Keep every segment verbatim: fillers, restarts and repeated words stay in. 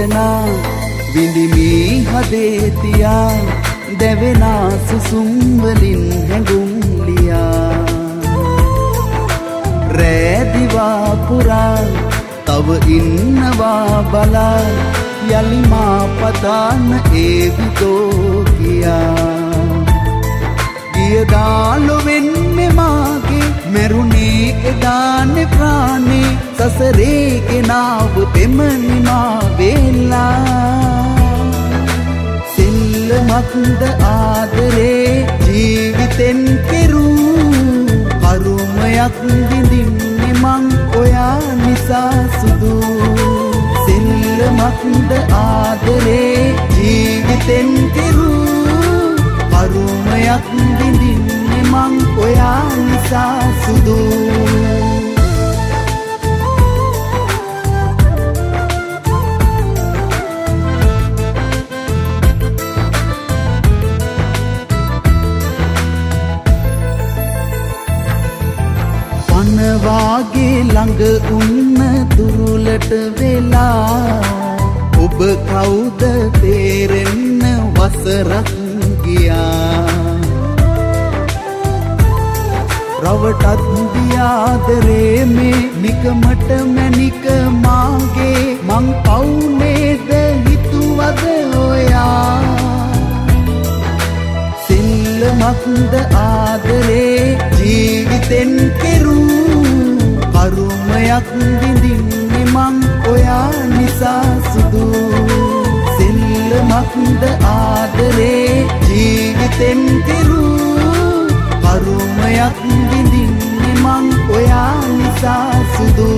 වේදනා විඳිමි හදේ තියා දැවෙනා සුසුම් වලින් හැඟුම් ලියා රෑ දිවා පුරා තව ඉන්නවා බලා යලි මා පතාන ඒ විතෝ කියා ගියදාලොවෙන් මෙමාගේ මෙරුණේ එදානේ ප්‍රාණේ සසරේ ගෙනාව පෙමනිමා වේලා සිල්ලමක්ද ආදරේ ජීවිතෙන් කෙරූ කරුමයක් විඳින්නේ මං ඔයා නිසා සුදු සිල්ලමක්ද ආදරේ ජීවිතෙන් කෙරූ කරුමයක් විඳින්නේ මං ඔයා නිසා සුදු වනවාගේ ළඟ උන්න දුරුලට වෙලා ඔබ කවුද තේරෙන්න වසරක් ගියා රවටත් දියාදරේ මේ නිකමට මැනික මාගේ මං පවුනේද හිතුවද ඔයා සිල්ලමක්ද ආදරේ ජීවිතෙන් කෙරූ කරුමයක් විඳින්නේ මං ඔයා නිසා සුදු සිල්ලමක්ද ආදරේ ජීවිතෙන් කෙරූ කරුමයක් විඳින්නේ මං ඔයා නිසා සුදු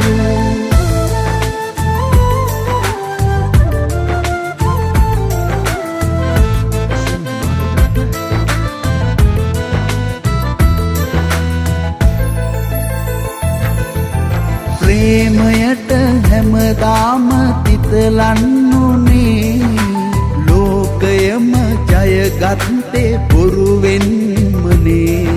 ප්‍රේමයට හැමදාම තිතලන්නුනේ ලෝකයම ජයගත්තේ බොරුවෙන්මනේ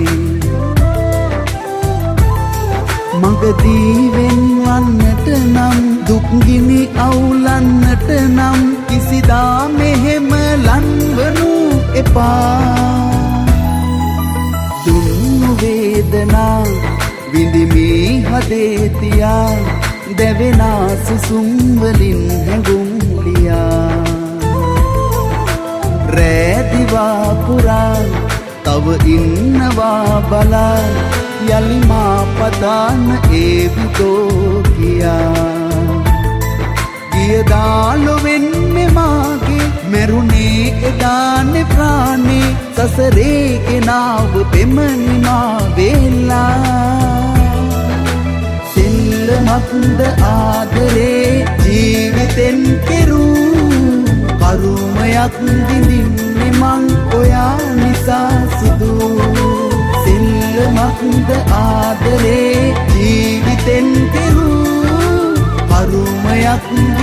මගදී වෙන්වන්නට නම් දුක්ගිනි අවුලන්නට නම් කිසිදා මෙහෙම ලන්වනු එපා දුන්නු වේදනා විඳිමි හදේ තියා දැවෙනා සුසුම් වලින් හැඟුම් ලියා රෑ දිවා පුරා තව ඉන්නවා බලා යලි මා පතාන ඒ විතෝ කියා ගියදාලොවෙන් මෙමාගේ මෙරුණේ එදානේ ප්‍රාණේ සසරේ ගෙනාව පෙමනිමා වේලා සිල්ලමක්ද ආදරේ ජීවිතෙන් කෙරූ කරුමයක් විඳින්නේ මං ඔයා නිසා සුදු සිල්ලමක්ද ආදරේ ජීවිතෙන් කෙරූ කරුමයක්